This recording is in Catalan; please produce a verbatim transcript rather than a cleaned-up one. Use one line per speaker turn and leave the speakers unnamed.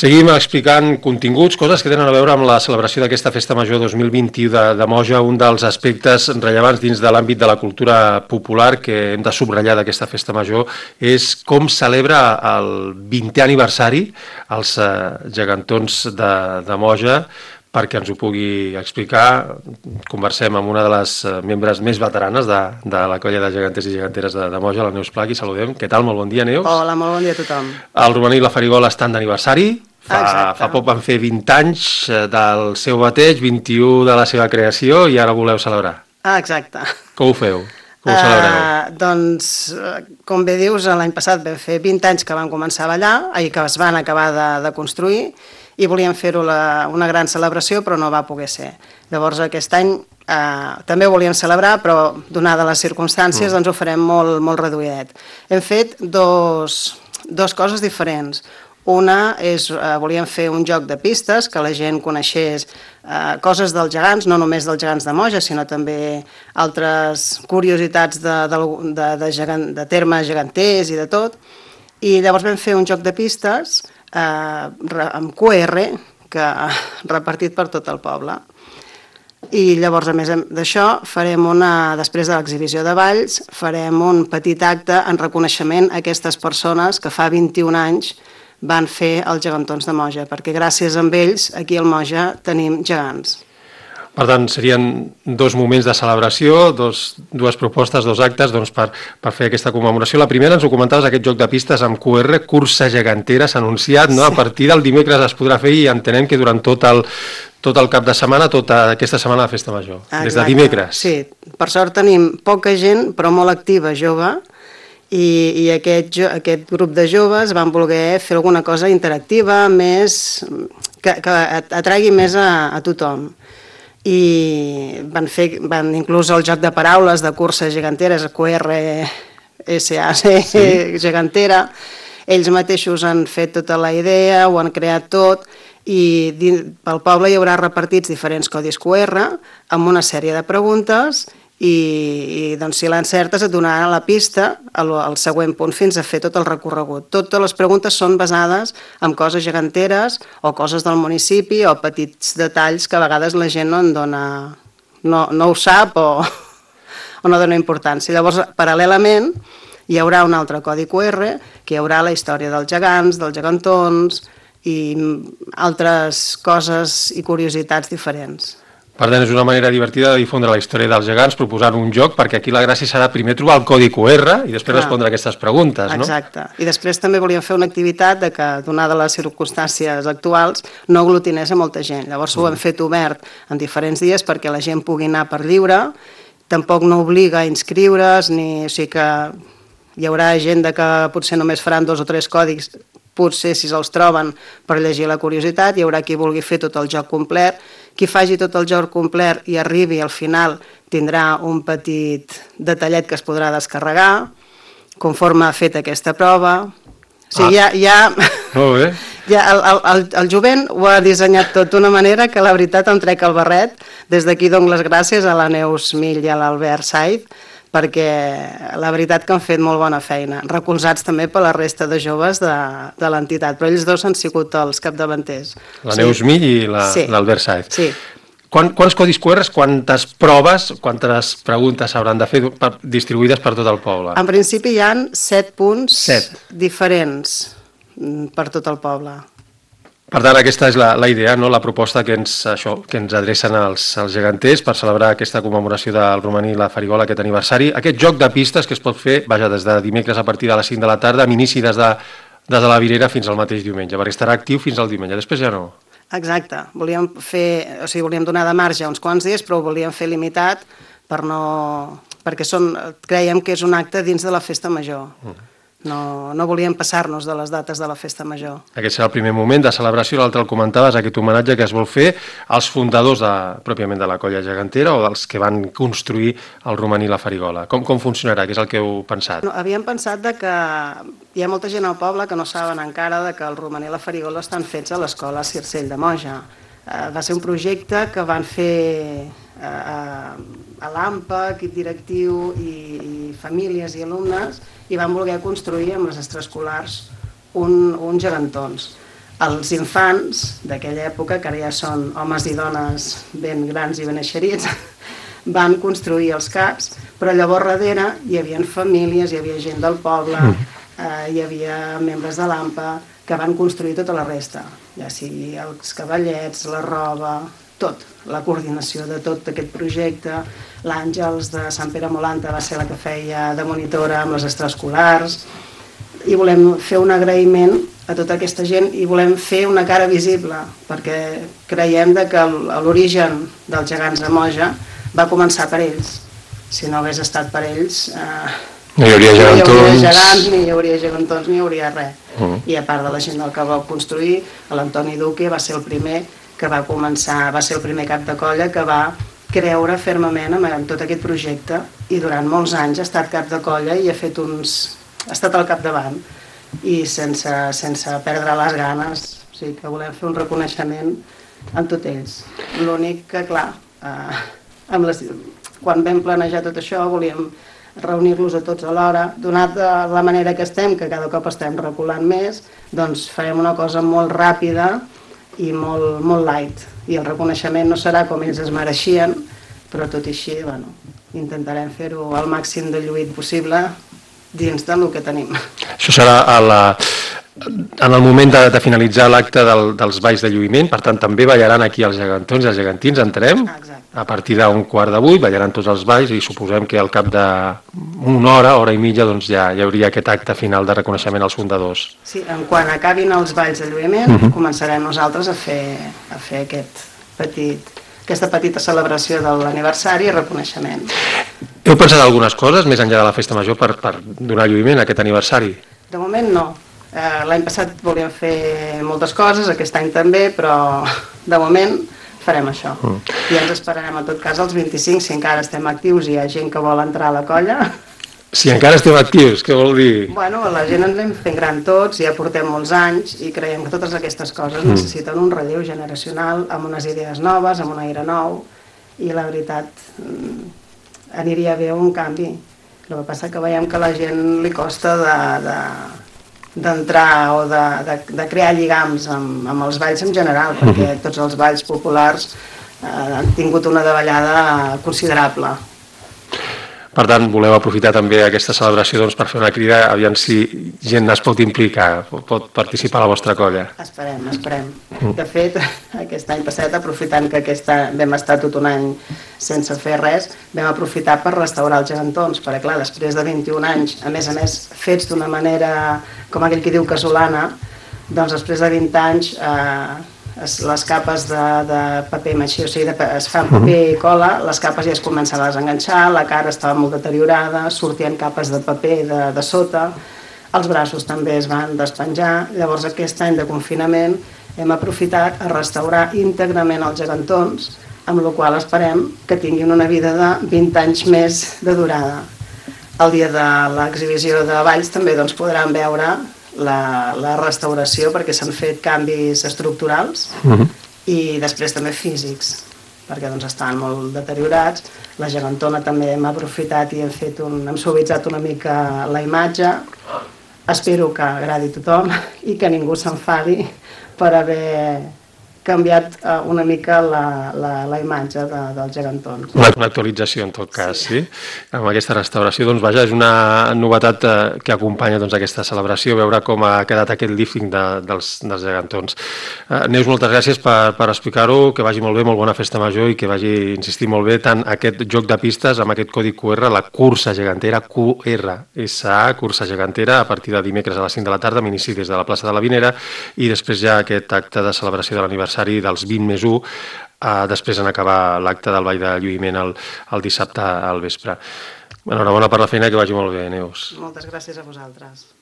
Seguim explicant continguts, coses que tenen a veure amb la celebració d'aquesta Festa Major dos mil vint-i-u de, de Moja, un dels aspectes rellevants dins de l'àmbit de la cultura popular que hem de subratllar d'aquesta Festa Major és com celebra el vintè aniversari els eh, gegantons de, de Moja. Perquè ens ho pugui explicar, conversem amb una de les membres més veteranes de, de la colla de geganters i geganteres de, de Moja, la Neus Plach, i saludem. Què tal? Molt bon dia, Neus.
Hola, molt bon dia a tothom.
El Romaní i la Farigola estan d'aniversari. Fa, fa poc van fer vint anys del seu bateig, vint-i-u de la seva creació, i ara voleu celebrar.
Ah, exacte.
Com ho feu? Com ho celebreu?
Uh, doncs, com bé dius, l'any passat vam fer vint anys que vam començar a ballar, i que es van acabar de, de construir, i volíem fer-ho una gran celebració, però no va poder ser. Llavors, aquest any eh, també ho volíem celebrar, però donada les circumstàncies, mm. doncs ho farem molt, molt reduïdet. Hem fet dos, dos coses diferents. Una és, eh, volíem fer un joc de pistes, que la gent coneixés eh, coses dels gegants, no només dels gegants de Moja, sinó també altres curiositats de, de, de, de, gegant, de termes geganters i de tot. I llavors vam fer un joc de pistes Eh, amb Q R que repartit per tot el poble, i llavors a més d'això farem una, després de l'exhibició de balls, farem un petit acte en reconeixement a aquestes persones que fa vint-i-un anys van fer els gegantons de Moja, perquè gràcies a ells aquí al Moja tenim gegants.
Per tant, serien dos moments de celebració, dos, dues propostes, dos actes doncs, per, per fer aquesta commemoració. La primera, ens ho comentaves, aquest joc de pistes amb Q R, cursa gegantera, s'ha anunciat, no? Sí. A partir del dimecres es podrà fer, i entenem que durant tot el, tot el cap de setmana, tota aquesta setmana de Festa Major. Exacte. Des de dimecres.
Sí, per sort tenim poca gent, però molt activa, jove, i, i aquest, aquest grup de joves van voler fer alguna cosa interactiva, més, que, que atragui més a, a tothom. I van fer van inclús el joc de paraules de curses geganteres, Q R S A C, sí. Gegantera. Ells mateixos han fet tota la idea, ho han creat tot, i pel poble hi haurà repartits diferents codis Q R amb una sèrie de preguntes, i, i doncs, si l'encertes et donaran la pista al, al següent punt fins a fer tot el recorregut. Totes les preguntes són basades en coses geganteres o coses del municipi o petits detalls que a vegades la gent no en dona, no, no ho sap o, o no dona importància. Llavors, paral·lelament, hi haurà un altre codi Q R que hi haurà la història dels gegants, dels gegantons i altres coses i curiositats diferents.
Per tant, és una manera divertida de difondre la història dels gegants proposant un joc, perquè aquí la gràcia serà primer trobar el codi Q R i després Clar. respondre aquestes preguntes, no?
Exacte. I després també volíem fer una activitat de que, donada les circumstàncies actuals, no aglutinés a molta gent. Llavors mm. ho hem fet obert en diferents dies perquè la gent pugui anar per lliure, tampoc no obliga a inscriure's, ni... o sigui que hi haurà gent de que potser només faran dos o tres còdics, potser si se'ls troben per llegir la curiositat, hi haurà qui vulgui fer tot el joc complet. Qui faci tot el joc complet i arribi al final tindrà un petit detallet que es podrà descarregar conforme ha fet aquesta prova. O sigui, ah. ja, ja,
Molt bé.
ja el, el, el jovent ho ha dissenyat tot d'una manera que la veritat em trec el barret. Des d'aquí dono les gràcies a la Neus Mill i a l'Albert Saiz, perquè la veritat que han fet molt bona feina, recolzats també per la resta de joves de, de l'entitat, però ells dos han sigut els capdavanters.
La Neus sí. Mill i l'Albert sí. Saiz.
Sí.
Quan, quants codis Q R, quantes proves, quantes preguntes s'hauran de fer per, distribuïdes per tot el poble?
En principi hi ha set punts
set.
diferents per tot el poble.
Per tant, aquesta és la, la idea, no? La proposta que ens, això, que ens adrecen els, els geganters per celebrar aquesta commemoració del Romaní i la Farigola, aquest aniversari. Aquest joc de pistes que es pot fer, vaja, des de dimecres a partir de les cinc de la tarda, amb inici des de, des de la Virera fins al mateix diumenge, perquè estarà actiu fins al diumenge, després ja no.
Exacte, volíem fer, o sigui, volíem donar de marge uns quants dies, però ho volíem fer limitat per no, perquè són, creiem que és un acte dins de la Festa Major. Mm. No, no volíem passar-nos de les dates de la Festa Major.
Aquest serà el primer moment de celebració, l'altre el comentaves, aquest homenatge que es vol fer als fundadors de, pròpiament de la colla gegantera o dels que van construir el Romaní i la Farigola. Com, com funcionarà? Què és el que heu pensat?
No, havíem pensat de que hi ha molta gent al poble que no saben encara de que el Romaní i la Farigola estan fets a l'escola Circell de Moja. Uh, va ser un projecte que van fer uh, a l'AMPA, equip directiu i, i famílies i alumnes, i van voler construir amb les extraescolars un, uns gegantons. Els infants d'aquella època, que ara ja són homes i dones ben grans i ben eixerits, van construir els caps, però llavors darrere hi havia famílies, hi havia gent del poble, eh, hi havia membres de l'A M P A que van construir tota la resta, ja sigui els cavallets, la roba, tot, la coordinació de tot aquest projecte. L'Àngels de Sant Pere Molanta va ser la que feia de monitora amb les extraescolars, i volem fer un agraïment a tota aquesta gent i volem fer una cara visible, perquè creiem que l'origen dels gegants de Moja va començar per ells. Si no hagués estat per ells, eh,
no hi hauria gegantons,
no hi hauria gegants, ni hi hauria gegantons, ni hi hauria res. Uh-huh. I a part de la gent del que va construir, l'Antoni Duque va ser el primer que va començar, va ser el primer cap de colla que va creure fermament en tot aquest projecte, i durant molts anys ha estat cap de colla i ha fet uns... ha estat al capdavant, i sense, sense perdre les ganes. O sigui que volem fer un reconeixement en tots ells. L'únic que, clar, eh, amb les, quan vam planejar tot això volíem reunir-los a tots alhora. Donat de la manera que estem, que cada cop estem reculant més, doncs farem una cosa molt ràpida i molt, molt light. I el reconeixement no serà com ells es mereixien, però tot i així, bueno, intentarem fer-ho al màxim de lluït possible dins del que tenim.
Això serà a la, en el moment de, de finalitzar l'acte del, dels balls de lluïment, per tant també ballaran aquí els gegantons i els gegantins, entenem?
Exacte.
A partir d'un quart de vuit ballaran tots els balls i suposem que al cap d'una hora, hora i mitja, doncs ja hi hauria aquest acte final de reconeixement als fundadors.
Sí, en quan acabin els balls de lluïment, uh-huh. començarem nosaltres a fer, a fer aquest petit, aquesta petita celebració de l'aniversari i reconeixement.
Heu pensat algunes coses més enllà de la festa major per, per donar lluïment a aquest aniversari?
De moment no. Eh, L'any passat volíem fer moltes coses, aquest any també, però de moment farem això. Mm. I ens esperarem en tot cas els vint-i-cinc, si encara estem actius i hi ha gent que vol entrar a la colla.
Si encara estem actius, què vol dir?
Bueno, la gent ens anem fent gran tots, ja portem molts anys i creiem que totes aquestes coses mm. necessiten un relleu generacional amb unes idees noves, amb un aire nou, i la veritat aniria bé un canvi. El que passa que veiem que a la gent li costa de, de, d'entrar o de, de, de crear lligams amb, amb els balls en general, perquè tots els balls populars eh, han tingut una davallada considerable.
Per tant, voleu aprofitar també aquesta celebració doncs, per fer una crida, aviam si gent es pot implicar, pot participar a la vostra colla.
Esperem, esperem. De fet, aquest any passat, aprofitant que aquest any vam estar tot un any sense fer res, vam aprofitar per restaurar els gegantons, perquè clar, després de vint-i-un anys, a més a més, fets d'una manera, com aquell que diu casolana, doncs després de vint anys eh, les capes de, de paper maixí, o sigui, de, es fan paper i cola, les capes ja es comencen a desenganxar, la cara estava molt deteriorada, sortien capes de paper de, de sota, els braços també es van despenjar. Llavors aquest any de confinament hem aprofitat a restaurar íntegrament els gegantons, amb la qual esperem que tinguin una vida de vint anys més de durada. El dia de l'exhibició de balls també doncs, podran veure La, la restauració, perquè s'han fet canvis estructurals uh-huh. i després també físics, perquè doncs, estan molt deteriorats. La gegantona també hem aprofitat i hem, fet un, hem suavitzat una mica la imatge. Espero que agradi a tothom i que ningú s'enfadi per haver canviat uh, una mica la, la, la imatge de, dels gegantons.
Una, una actualització, en tot cas, sí. sí? Amb aquesta restauració, doncs, vaja, és una novetat eh, que acompanya doncs, aquesta celebració, veure com ha quedat aquest lifting de, dels, dels gegantons. Eh, Neus, moltes gràcies per, per explicar-ho, que vagi molt bé, molt bona festa major i que vagi, insistir molt bé, tant aquest joc de pistes amb aquest codi Q R, la cursa gegantera Q R S A, cursa gegantera, a partir de dimecres a les cinc de la tarda, amb inici des de la plaça de la Vinera, i després ja aquest acte de celebració de l'aniversari dels vint més u, eh, després en acabar l'acte del ball de lluïment el, el dissabte al vespre. Enhorabona per la feina i que vagi molt bé, Neus.
Moltes gràcies a vosaltres.